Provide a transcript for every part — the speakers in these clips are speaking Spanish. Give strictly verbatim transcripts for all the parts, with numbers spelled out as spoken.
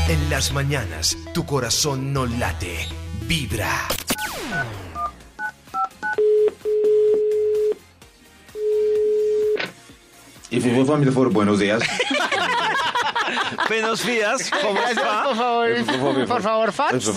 En las mañanas, tu corazón no late, vibra. Y fútbol familia for buenos días. Buenos días, ¿cómo Gracias, está? por favor, por favor, Fabs.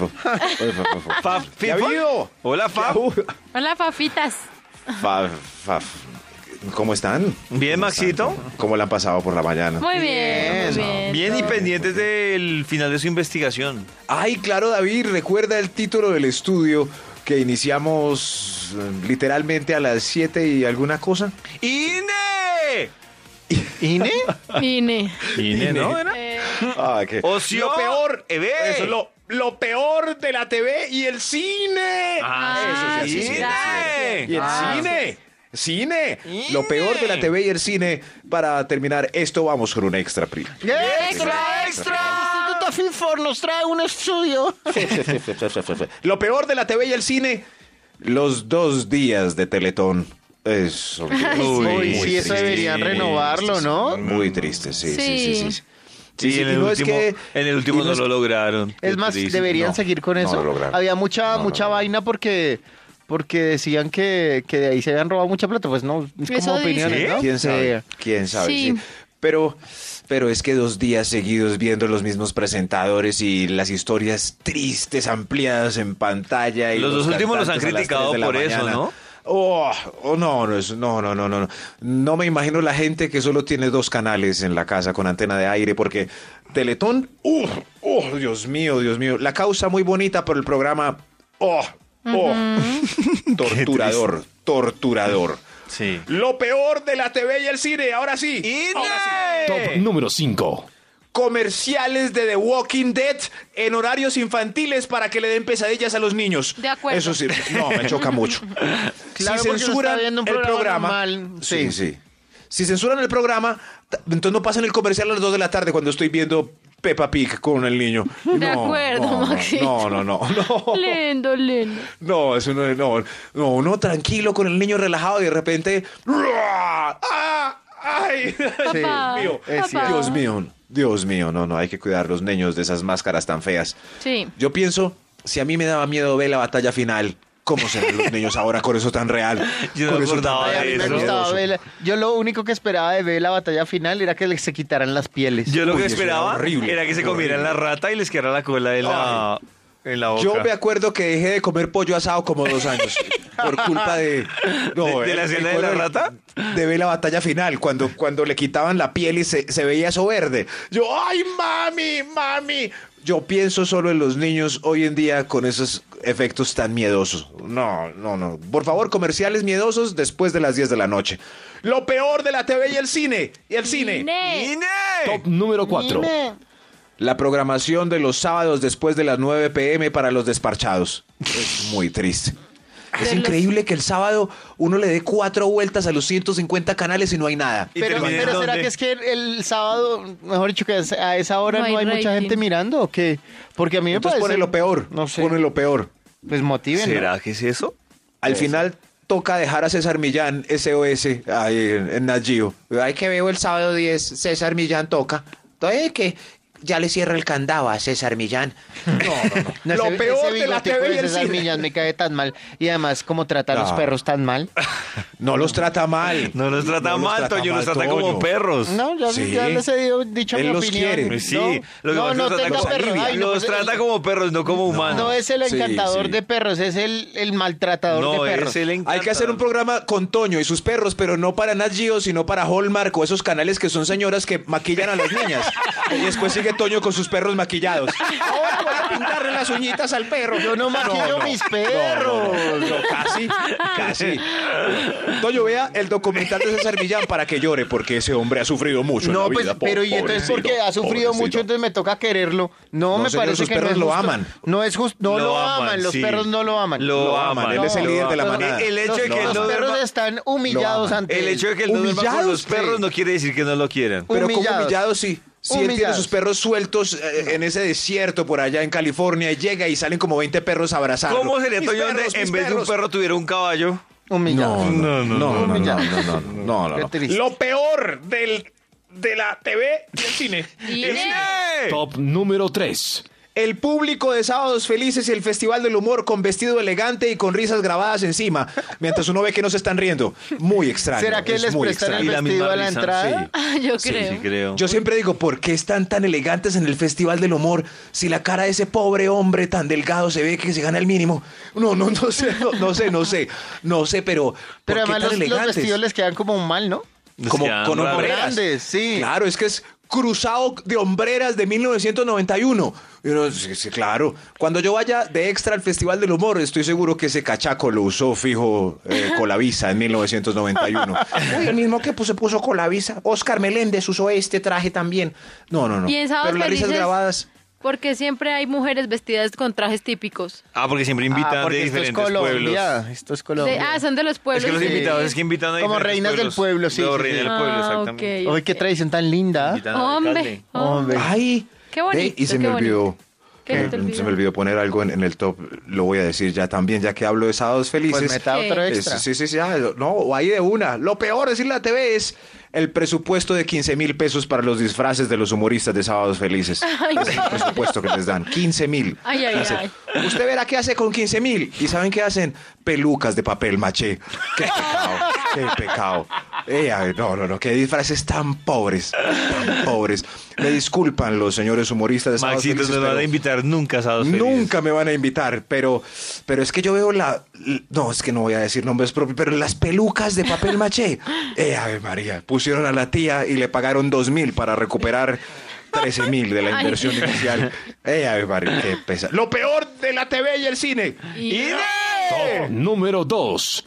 Fab, ¿Ya vino? Hola, Fab. Hola, papitas. Fab, Fab. ¿Cómo están? Bien, Maxito. ¿Cómo la han pasado por la mañana? Muy bien, muy bien. Bien y pendientes del final de su investigación. Ay, claro, David, recuerda el título del estudio que iniciamos eh, literalmente a las siete y alguna cosa. ¡INE! ¿Ine? Vine. INE, ¿no? ¿Era? Eh, Ah, que Ocio. lo peor, E V. eso, lo, lo peor de la T V y el cine. Ah, eso sí, así sí, sí, sí. Y el Ah, cine. Cine. Cine. Lo peor de la T V y el cine. Para terminar esto, vamos con un extra, Pri. ¡Extra, extra! El Instituto Finfor nos trae un estudio. Lo peor de la T V y el cine. Los dos días de Teletón. Eso. Uy, sí, eso deberían renovarlo, ¿no? Muy triste, sí, sí, sí, sí. sí. Sí, Sí, en y el no es último, que- en el último y no no es- lo lograron. Es Qué más, triste. deberían No, seguir con no eso. lo lograron. Había mucha, No lo mucha lograron. vaina porque, porque decían que, que de ahí se habían robado mucha plata. Pues no, es Eso como dicen. opiniones, ¿no? ¿Quién sabe? Sí. ¿Quién sabe? Sí. Sí. Pero, pero es que dos días seguidos viendo los mismos presentadores y las historias tristes ampliadas en pantalla. Y Los dos últimos los han cantantes a las criticado tres de la por eso, mañana. ¿no? Oh, oh, no, no, es- no, no, no, no, no. No me imagino la gente que solo tiene dos canales en la casa con antena de aire, porque Teletón, uh, oh, Dios mío, Dios mío. La causa muy bonita, pero el programa, oh, oh, torturador, torturador. Sí. Lo peor de la T V y el cine, ahora sí. Top ¡INE! número cinco. Comerciales de The Walking Dead en horarios infantiles para que le den pesadillas a los niños. De acuerdo. Eso sí, no, me choca mucho. Claro, si porque uno censuran está viendo un el programa programa, normal, sí, sí. sí. Si censuran el programa, t- entonces no pasan el comercial a las dos de la tarde cuando estoy viendo Peppa Pig con el niño. De No, acuerdo, no, no, Maxito. No, no, no, no. lindo, lindo. No, eso no es, no, no, uno tranquilo con el niño relajado y de repente, ¡ah! ¡Ay! Papá, Dios mío, es papá. Dios mío, Dios mío, no, no, hay que cuidar a los niños de esas máscaras tan feas. Sí. Yo pienso, si a mí me daba miedo ver la batalla final, ¿cómo serán los niños ahora con eso tan real? Yo no Con me eso tan acordaba Ay, a de mí me eso. gustaba miedoso. ver la- Yo lo único que esperaba de ver la batalla final era que les se quitaran las pieles. Yo lo Uy, que eso era esperaba horrible, era que se horrible. comieran la rata y les quedara la cola en la, en la boca. Yo me acuerdo que dejé de comer pollo asado como dos años por culpa de... ¿De- de la el- escena el de la cuero rata? De ver la batalla final, cuando, cuando le quitaban la piel y se, se veía eso verde. Yo, ¡ay, mami, mami! Yo pienso solo en los niños hoy en día con esos efectos tan miedosos. No, no, no. Por favor, comerciales miedosos después de las diez de la noche. Lo peor de la T V y el cine. Y el cine. Ine. ¡INE! Top número cuatro. Dime. La programación de los sábados después de las nueve pm para los desparchados. Es muy triste. Es De los- increíble que el sábado uno le dé cuatro vueltas a los ciento cincuenta canales y no hay nada. ¿Y Pero, termina en pero ¿será dónde? que es que el, el sábado, mejor dicho, que a esa hora No no hay hay, mucha rating. gente mirando o qué? Porque a mí me Entonces parece... pone lo peor. No sé. Pone lo peor. Pues motiven, ¿no? ¿Será que es eso? Al final toca dejar a César Millán, S O S, ahí en, en Nat Geo. Ay, que veo el sábado diez, César Millán toca. Entonces que ya le cierra el candado a César Millán. No, no, no. No, lo ese- peor ese de la T bigotico V y de el César cine. Millán me cae tan mal. Y además, como trata a los No. perros tan mal. No los trata mal. No los trata No los mal, trata Toño, los mal, trata como Toño. perros. No, ya, Sí. ya les he dicho- dicho Él mi los opinión. quiere. Pues sí, No, lo que no, pasa es no que los tenga trata perros. como- Ay, no, los pues, trata el- como perros, no como humanos. No es el Sí, encantador sí. de perros, es el, el maltratador No, de perros. es el Hay que hacer un programa con Toño y sus perros, pero no para Nat Geo, sino para Hallmark o esos canales que son señoras que maquillan a las niñas. Y después sigue Toño con sus perros maquillados. Ahora voy a pintarle las uñitas al perro. Yo no maquillo mis perros. No, no, no, casi, casi. Toño, vea el documental de César Millán para que llore, porque ese hombre ha sufrido mucho en No, la pues, vida. pero y entonces porque ha sufrido pobrecito. mucho, entonces me toca quererlo. No, No, me señor, parece sus que perros no es lo justo. aman. No es justo, no lo, Lo aman, aman, los sí. perros no lo aman. Lo, Lo aman. aman, él es el Lo líder de la aman. manada. El hecho Los, de que los no perros duerma- están humillados aman. ante el él. hecho de que él no duerma con Humillados, los perros sí. no quiere decir que no lo quieran. Pero como Humillados. humillados, sí. Si él tiene Humillados. sus perros sueltos eh, en ese desierto por allá en California y llega y salen como veinte perros abrazando. ¿Cómo sería, Mis Toño, perros, donde en mis vez de un perros. perro tuviera un caballo? Humillados. No, no, no, no, no, no, Humillados. no, no, no, no, Qué no. triste. Lo peor del, de la T V y el cine. Ine. Top número tres. El público de Sábados Felices y el Festival del Humor con vestido elegante y con risas grabadas encima, mientras uno ve que no se están riendo. Muy extraño. ¿Será que es les muy prestan el extraño. Y la vestido misma a la risa, entrada? sí. Yo Sí, creo. Sí, creo. Yo siempre digo, ¿por qué están tan elegantes en el Festival del Humor si la cara de ese pobre hombre tan delgado se ve que se gana el mínimo? No, no, no sé, no, no sé, no sé, no sé, pero ¿por Pero qué además tan los, los elegantes? vestidos les quedan como mal, ¿no? Les Como quedan con raros. hombreras. Grandes, sí. Claro, es que es cruzado de hombreras de mil novecientos noventa y uno. Y uno, sí, sí, claro. Cuando yo vaya de extra al Festival del Humor, estoy seguro que ese cachaco lo usó fijo eh, Colavisa en mil novecientos noventa y uno. Uy, el mismo que pues, se puso Colavisa. Oscar Meléndez usó este traje también. No, no, no. Y en Sábados Pero las risas Felices, grabadas... Porque siempre hay mujeres vestidas con trajes típicos. Ah, porque siempre invitan Ah, porque de esto es diferentes Colombia. pueblos. Esto es De- Colombia. ah, son de los Es pueblos. que los Sí. invitados es que invitan a Como diferentes reinas del pueblos. pueblo, sí, No, sí, reinas sí. del pueblo, Ah, exactamente. ok. Oye, qué tradición tan linda. Invitan al Hombre, alcalde. hombre. Ay, Qué bonito, ve, y se qué me bonito. olvidó. ¿Qué se te Eh, olvidó? Se me olvidó poner algo en, en el top. Lo voy a decir ya también, ya que hablo de Sábados Felices. Pues meta ¿Qué? otro Eh, extra. Sí, sí, sí, ah, no, o ahí de una. Lo peor, decirle a la T V, es el presupuesto de quince mil pesos para los disfraces de los humoristas de Sábados Felices. Ay, Es el presupuesto que les dan, quince mil. Ay, ay, ay. Usted verá qué hace con quince mil. ¿Y saben qué hacen? Pelucas de papel maché. Qué pecado, qué pecado. Eh, ay, no, no, no, qué disfraces tan pobres, tan pobres. Me disculpan los señores humoristas de Sábados Maxito, Felices, no nos van pero- a invitar nunca a Sábados Felices. Nunca me van a invitar, pero, pero es que yo veo la... No, es que no voy a decir nombres propios, pero las pelucas de papel maché. Eh, Ave María, pusieron a la tía y le pagaron dos mil para recuperar trece mil de la Ay. inversión inicial. Eh, Ave María, qué pesa. Lo peor de la T V y el cine. Y- Top número dos.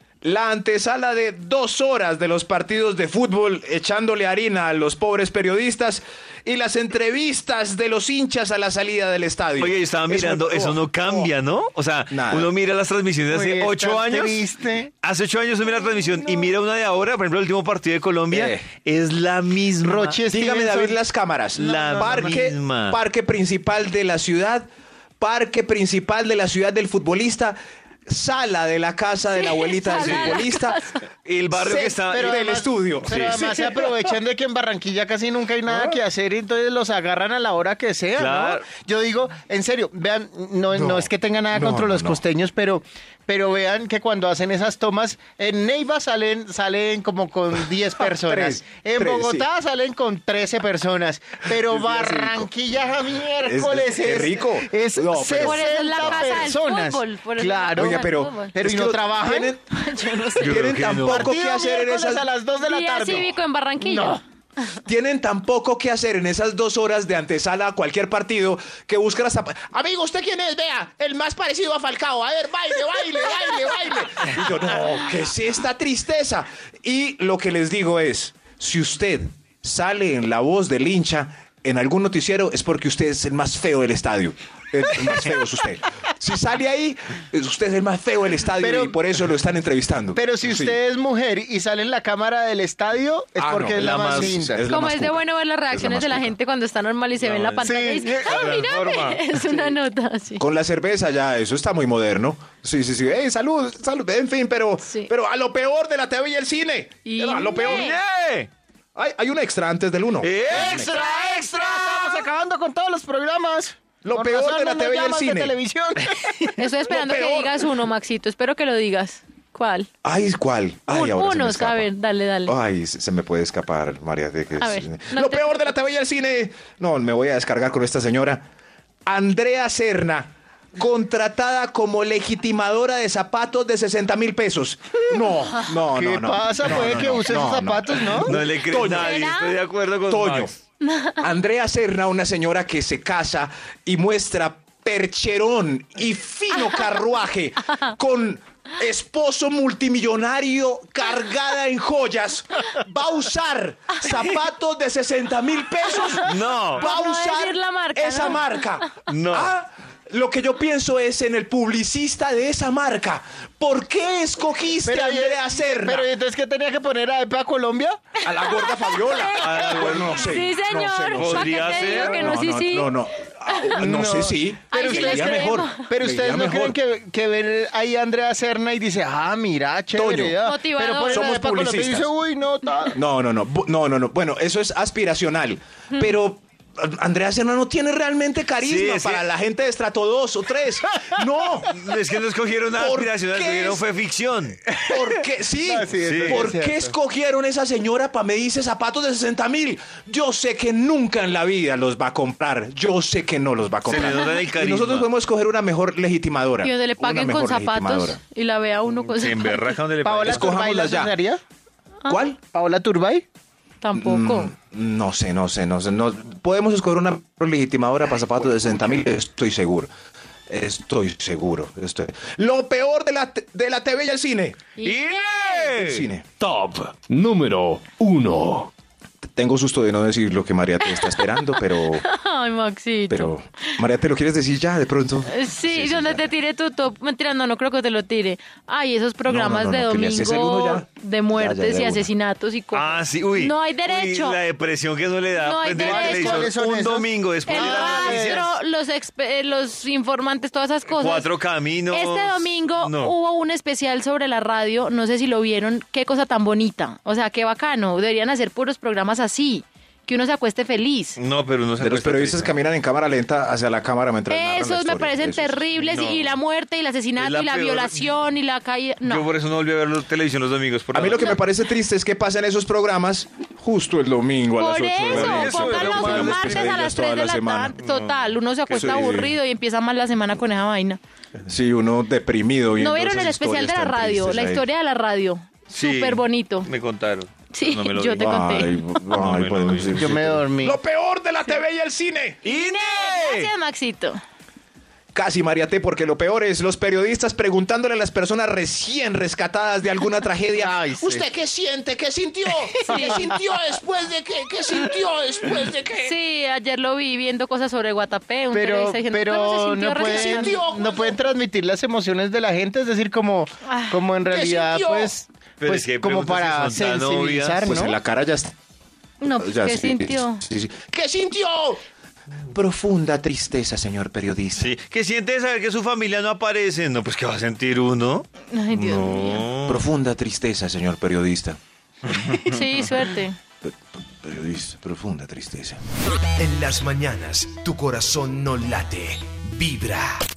La antesala de dos horas de los partidos de fútbol echándole harina a los pobres periodistas y las entrevistas de los hinchas a la salida del estadio. Oye, yo estaba Eso- mirando, eso oh, no cambia, ¿no? O sea, Nada. uno mira las transmisiones Uy, hace está ocho años. triste. Hace ocho años uno mira la transmisión y mira una de ahora, por ejemplo, el último partido de Colombia, Eh. es la misma. Roche Dígame, Stevenson. David, las cámaras. La parque, misma. parque principal de la ciudad, parque principal de la ciudad del futbolista, sala de la casa de la abuelita del sala de la futbolista, El barrio set que está... Pero del además- estudio. Pero Sí. además se aprovechan de que en Barranquilla casi nunca hay nada que hacer y entonces los agarran a la hora que sea, Claro. ¿no? Yo digo, en serio, vean, no, no, No, es que tenga nada no, contra no, los no. costeños, pero, pero vean que cuando hacen esas tomas, en Neiva salen, salen como con diez personas, Tres, en tres, Bogotá salen con trece personas, pero Es día cinco. Barranquilla miércoles Es- es- qué rico. es No, pero- Por eso es la sesenta casa del personas. fútbol, por eso es la Claro, casa Oiga, del pero, fútbol. pero es ¿y que no lo- trabajan? Tienen, Yo no sé. Yo creo tienen que tan no. poco Partido que hacer en miércoles esas... a las dos de la Día tarde. cívico en Barranquilla. No. Tienen tan poco que hacer en esas dos horas de antesala a cualquier partido que buscan hasta... Amigo, ¿usted quién es? Vea, el más parecido a Falcao. A ver, baile, baile, baile, baile. Y yo, no, ¿qué es esta tristeza? Y lo que les digo es, si usted sale en la voz del hincha en algún noticiero, es porque usted es el más feo del estadio. El, el más feo es usted. Si sale ahí, es usted es el más feo del estadio Pero- y por eso lo están entrevistando. Pero si Sí. usted es mujer y sale en la cámara del estadio, es Ah, porque no, es la, la más más- linda. es la Como más es de cuca. bueno ver las Es la reacciones más de la cuca. gente cuando está normal y se La ve en la más- pantalla y Sí, dice, se ¡ay, transforma. mírame! Es una nota así. Con la cerveza ya, eso está muy moderno. Sí, sí, sí. ¡Ey, salud! ¡Salud! En fin, pero, Sí. pero a lo peor de la T V y el cine. Y a lo peor. ne. ¡Eh! Hay, hay un extra antes del uno. ¡Extra, extra! Estamos acabando con todos los programas. Lo Con peor razón de la no me T V y el llamas de cine. televisión. Estoy esperando Lo que peor. digas uno, Maxito. Espero que lo digas. ¿Cuál? Ay, ¿cuál? Ay, Un- ahora se me uno, escapa. a ver, dale, dale. Ay, se, se me puede escapar, María. De que A es- ver, no lo te- peor de la T V y el cine. No, me voy a descargar con esta señora. Andrea Serna, contratada como legitimadora de zapatos de sesenta mil pesos. No, no, ¿Qué no, no. pasa? No, Puede no, que no, use no, esos no. zapatos, ¿no? No le creo Toño. nadie, ¿Será? estoy de acuerdo con Toño. Max. Andrea Serna, una señora que se casa y muestra percherón y fino carruaje con esposo multimillonario cargada en joyas, va a usar zapatos de sesenta mil pesos. No. Va a Por no usar decir la marca, esa ¿no? marca. No. Ah, lo que yo pienso es en el publicista de esa marca. ¿Por qué escogiste a Andrea Serna? Pero ¿y entonces qué tenía que poner a Epa Colombia? A la gorda Fabiola. A la Bueno, no sé. Sí, no sé, señor. no sé. ¿Para qué Podría te digo ser. que no, No, sí, no, sí? no, no. Ah, no No. sé, sí. Pero Ay, sí ustedes, les Leía creemos. mejor. pero ustedes Leía no mejor. creen que, que ven ahí a Andrea Serna y dice, ah, mira, chévere. Toño. ya. Motivador. Pero ponen a Somos Epa Colombia y publicistas. dice, uy, no, ta. No, no, no, bu- no, no, no. Bueno, eso es aspiracional. Pero Andrea Serrano tiene realmente carisma Sí, es para que- la gente de estrato dos o tres. No. Es que no escogieron nada ¿Por aspiracional, qué escogieron es- fue ficción. ¿Por qué? Sí. No, sí, eso ¿Por es qué cierto. escogieron esa señora para medirse zapatos de sesenta mil? Yo sé que nunca en la vida los va a comprar. Yo sé que no los va a Se le comprar. nota el Y carisma. nosotros podemos escoger una mejor legitimadora. Y donde le Una paguen con mejor zapatos legitimadora. y la vea uno con Se zapatos. emberraja donde le ¿Paola parezca. Turbay la Escojámoslas ya. asociaría? ¿Cuál? ¿Paola Turbay? Tampoco. Mm, No sé, no sé, no sé. No, podemos escoger una legitimadora para zapatos de sesenta mil, estoy seguro. Estoy seguro. Estoy... Lo peor de la, te- de la T V y el cine. El ¡Ine! cine. Top número uno. Tengo susto de no decir lo que María te está esperando, pero... Ay, Maxito. Pero, María, ¿te lo quieres decir ya de pronto? Eh, Sí, sí, donde ya. te tire tu top. Mentira, no, no creo que te lo tire. Ay, esos programas no, no, de no, que le haces el uno domingo ya. de Ya, muertes ya, de y una. asesinatos y cosas. Ah, sí, uy. No hay derecho. Uy, la depresión que eso le da No hay prender el derecho. televisor ¿Cuáles son un esos? domingo después El de las noticias. rastro, los, expe- eh, los informantes, todas esas cosas. Cuatro caminos. Este domingo No. hubo un especial sobre la radio, no sé si lo vieron, qué cosa tan bonita. O sea, qué bacano. Deberían hacer puros programas así, que uno se acueste feliz. No, pero uno se De los acuesta periodistas triste. caminan en cámara lenta hacia la cámara mientras narran la Esos me historia. parecen Esos. terribles. No. Y la muerte, y el asesinato, Es la y la peor. violación, y la caída. No. Yo por eso no volví a ver la televisión los domingos. Por A mí la lo que noche. me parece triste es que pasan esos programas justo el domingo a las Por ocho de la eso, noche. eso, pónganlos pero un malas martes a pesadillas las toda tres de la la semana. tarde. Total, uno se acuesta soy- aburrido y empieza mal la semana con esa vaina. Sí, uno deprimido. viendo ¿No vieron el esas especial de la historias tan radio? tristes La ahí. historia de la radio. Sí, Súper bonito. Me contaron. Sí, No me lo yo vi. te conté. Ay, No, ay, me bueno, lo vi. sí, Yo sí, me pero- dormí. Lo peor de la T V y el cine. ¡Ine! Gracias, Maxito. Casi, María T, porque lo peor es los periodistas preguntándole a las personas recién rescatadas de alguna tragedia. Ay, sí. ¿Usted qué siente? ¿Qué sintió? ¿Qué sintió después de qué? ¿Qué sintió después de qué? Sí, ayer lo vi viendo cosas sobre Guatapé. Un Pero, periodista diciendo, pero ¿cómo se no sintió recién? pueden, sintió? no pueden transmitir las emociones de la gente, es decir, como, Ah. como en realidad, sintió? pues, Pero pues es que hay como preguntas para que son tan sensibilizar, obvias. Pues ¿no? en la cara ya está. No, pues, ya ¿qué sí, sintió? sí, sí. ¿Qué sintió? Profunda tristeza, señor periodista. Sí, que siente de saber que su familia no aparece. No, pues ¿qué va a sentir uno? Ay, Dios No. mío. Profunda tristeza, señor periodista. Sí, suerte. Pe- Periodista, profunda tristeza. En las mañanas, tu corazón no late, vibra.